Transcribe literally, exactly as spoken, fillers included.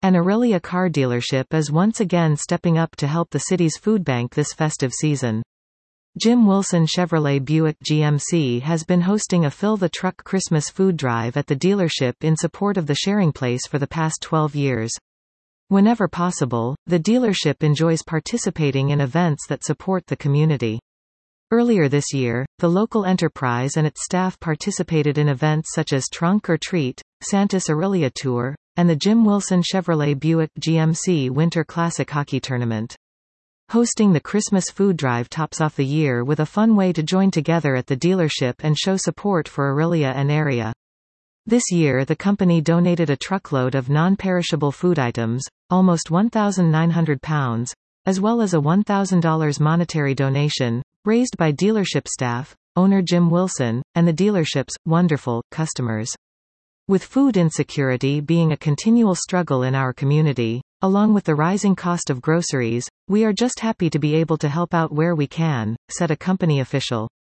An Aurelia car dealership is once again stepping up to help the city's food bank this festive season. Jim Wilson Chevrolet Buick G M C has been hosting a Fill the Truck Christmas food drive at the dealership in support of the Sharing Place for the past twelve years. Whenever possible, the dealership enjoys participating in events that support the community. Earlier this year, the local enterprise and its staff participated in events such as Trunk or Treat, Santa's Aurelia Tour, and the Jim Wilson Chevrolet Buick G M C Winter Classic Hockey Tournament. Hosting the Christmas food drive tops off the year with a fun way to join together at the dealership and show support for Aurelia and area. This year the company donated a truckload of non-perishable food items, almost one thousand nine hundred pounds, as well as a one thousand dollars monetary donation, raised by dealership staff, owner Jim Wilson, and the dealership's wonderful customers. With food insecurity being a continual struggle in our community, along with the rising cost of groceries, we are just happy to be able to help out where we can, said a company official.